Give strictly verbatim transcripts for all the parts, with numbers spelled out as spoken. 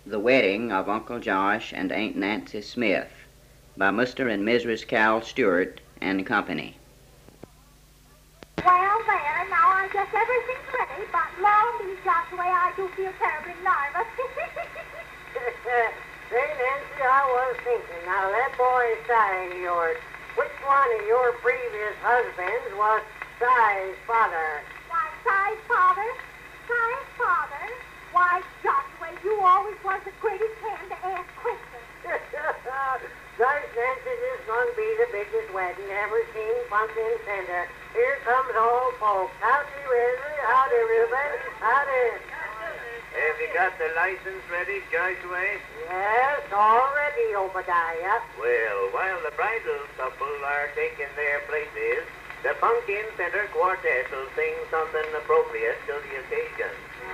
The Wedding of Uncle Josh and Aunt Nancy Smith by Mister and Missus Cal Stewart and Company. Well, there, now I guess everything's ready, but Lord, me, Joshua, I do feel terribly nervous. Say, Nancy, I was thinking, now that boy Si of yours, which one of your previous husbands was Si's father? Why, Si's father? Si's father? Why, Joshua, you always was the greatest hand to ask questions. Gosh, Nancy, this is going to be the biggest wedding ever seen Pumpkin Center. Here comes old folks. Howdy, Wesley. Howdy, Reuben. Howdy. Have you got the license ready, Joshua? Yes, all ready, Obadiah. Well, while the bridal couple are taking their places, the Pumpkin Center Quartet will sing something appropriate to the occasion.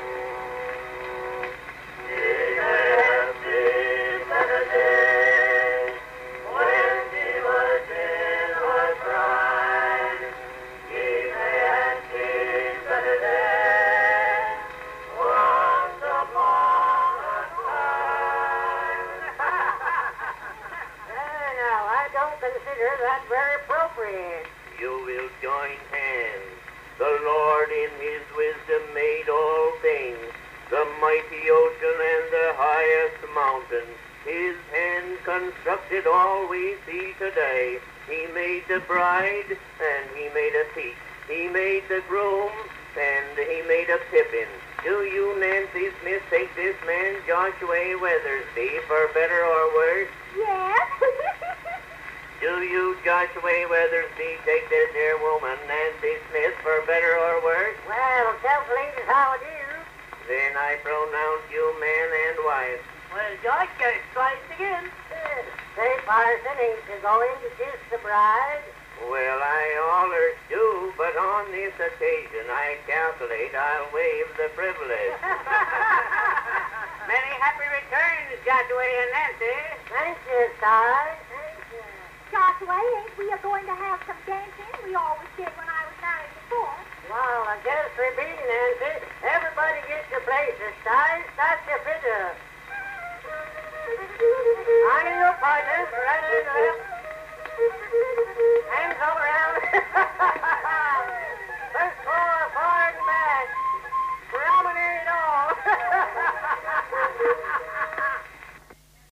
Consider that very appropriate. You will join hands. The Lord in his wisdom made all things, the mighty ocean and the highest mountain. His hand constructed all we see today. He made the bride, and he made a peach. He made the groom, and he made a pippin. Do you, Nancy Smith, take this man, Joshua Weathersby, for better or worse? Yes. Do you, Joshua Weathersby, take this here woman, Nancy Smith, for better or worse? Well, tell the ladies how it is. Then I pronounce you man and wife. Well, Josh, get it twice again. Say, Parson, ain't you going to kiss the bride? Well, I allers do, but on this occasion I calculate I'll waive the privilege. Many happy returns, Joshua and Nancy. Thank you, Si. Joshua, ain't we are going to have some dancing? We always did when I was married before. Well, I guess we be, Nancy. Everybody get your places, Si. Start your fiddle. On your partners, right in the left